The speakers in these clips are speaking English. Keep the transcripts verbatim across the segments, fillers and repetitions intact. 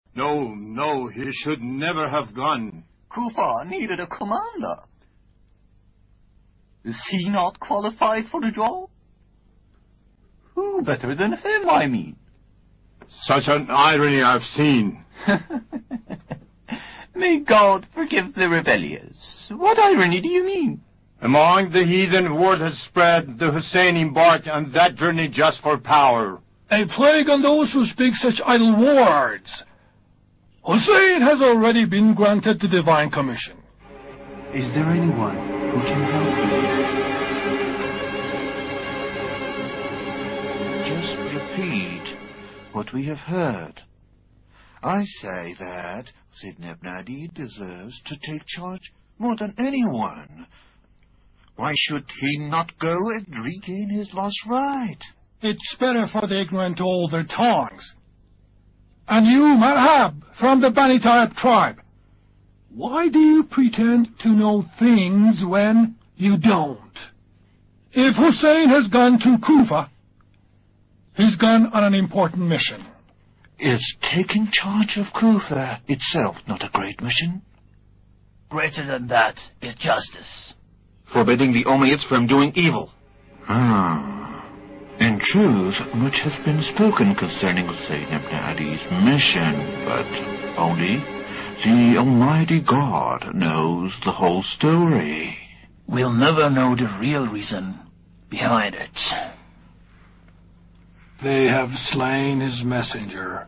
No, no, he should never have gone. Kufa needed a commander. Is he not qualified for the job? Who better than him, I mean? Such an irony I've seen. May God forgive the rebellious. What irony do you mean? Among the heathen, word has spread the Hussein embarked on that journey just for power. A plague on those who speak such idle words. Hussein has already been granted the divine commission. Is there anyone who can help me? Just repeat what we have heard. I say that Zid-Neb-Nadi deserves to take charge more than anyone. Why should he not go and regain his lost right? It's better for the ignorant to hold their tongues. And you, Marhab, from the Bani Taib tribe, why do you pretend to know things when you don't? If Hussein has gone to Kufa, he's gone on an important mission. Is taking charge of Kufa itself not a great mission? Greater than that is justice. Forbidding the Umayyads from doing evil. Ah. In truth, much has been spoken concerning Hussein ibn Adi's mission, but only the Almighty God knows the whole story. We'll never know the real reason behind it. They have slain his messenger.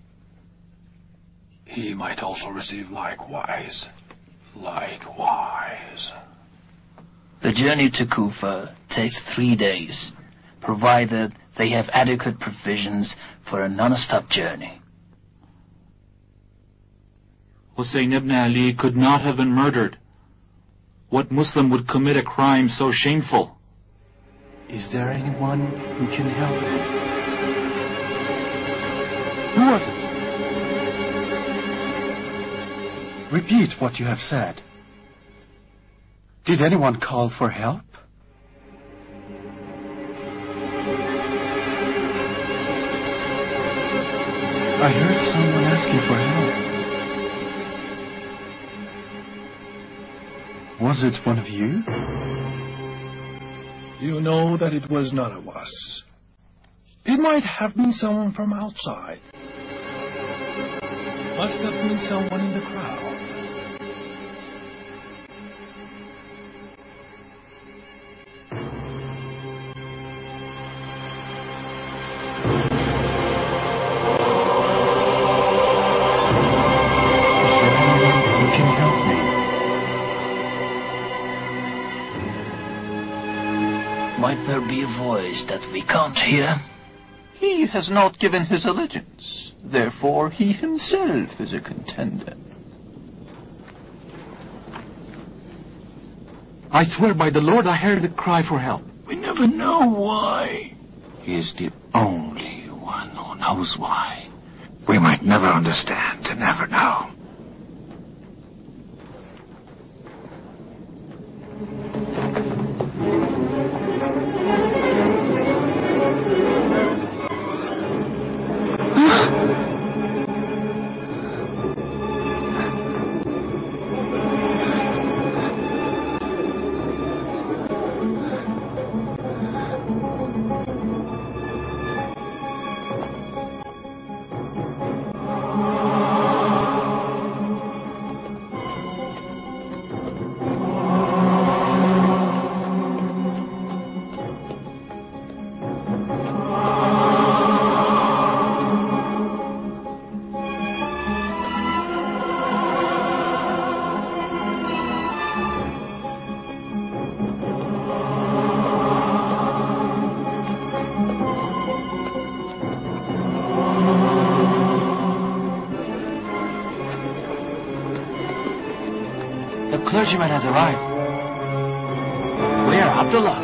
He might also receive likewise. Likewise. The journey to Kufa takes three days, provided they have adequate provisions for a non-stop journey. Hussein ibn Ali could not have been murdered. What Muslim would commit a crime so shameful? Is there anyone who can help me? Who was it? Repeat what you have said. Did anyone call for help? I heard someone asking for help. Was it one of you? You know that it was none of us. It might have been someone from outside. Must have been someone in the crowd. Might there be a voice that we can't hear? He has not given his allegiance. Therefore, he himself is a contender. I swear by the Lord I heard a cry for help. We never know why. He is the only one who knows why. We might never understand and never know. The clergyman has arrived. Where, Abdullah?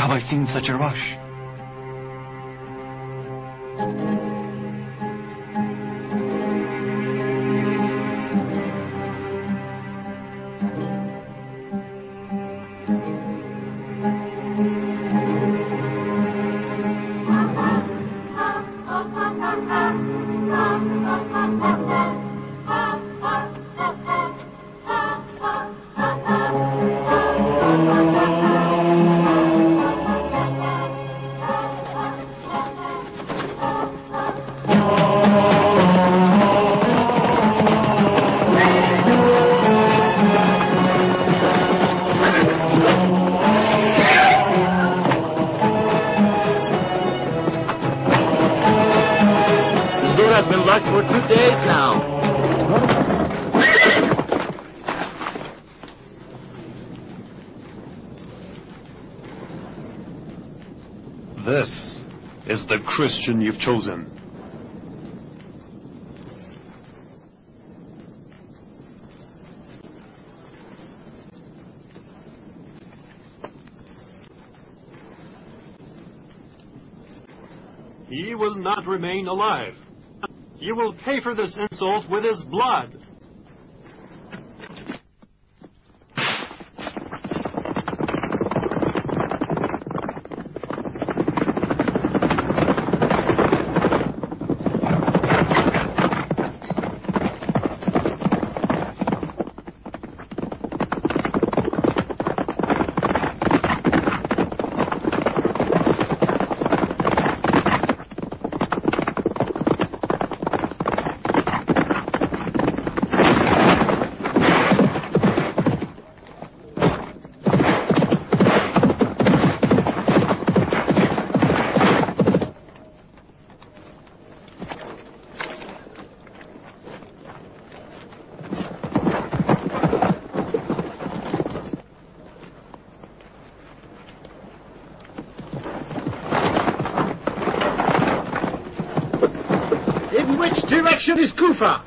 have I seen such a rush? For two days now. This is the Christian you've chosen. He will not remain alive. You will pay for this insult with his blood. Which direction is Kufa?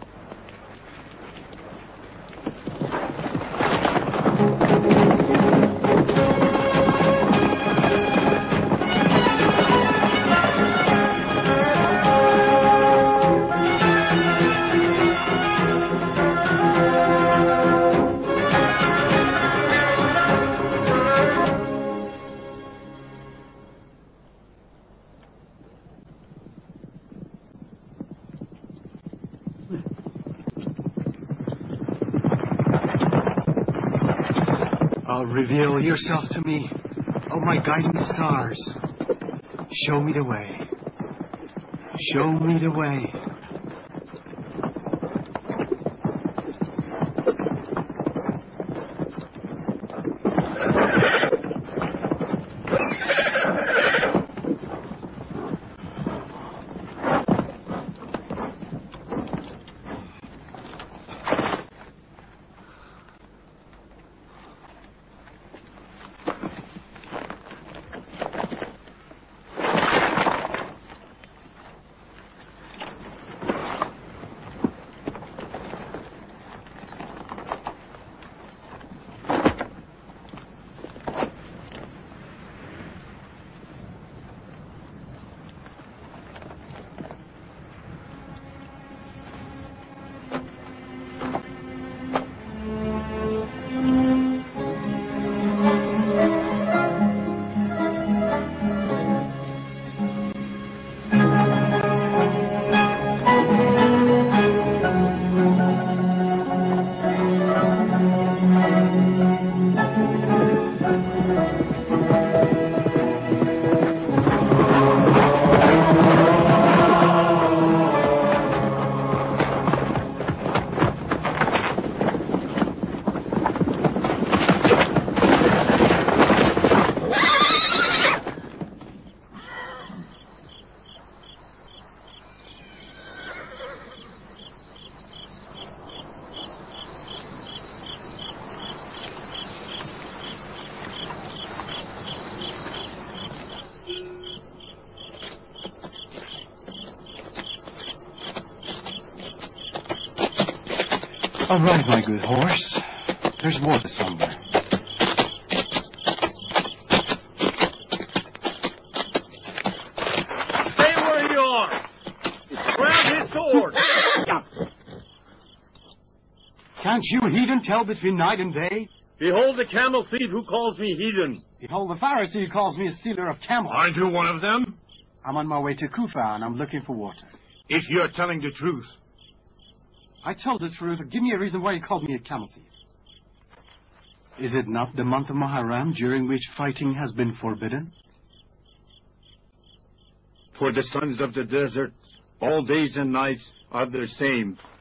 Oh, reveal yourself to me, oh my guiding stars. Show me the way. Show me the way. All right, my good horse. There's water somewhere. Can't you heathen tell between night and day? Behold the camel thief who calls me heathen. Behold the Pharisee who calls me a stealer of camels. Aren't you one of them? I'm on my way to Kufa and I'm looking for water. If you're telling the truth. I tell the truth. Give me a reason why you called me a camel thief. Is it not the month of Muharram during which fighting has been forbidden? For the sons of the desert, all days and nights are the same.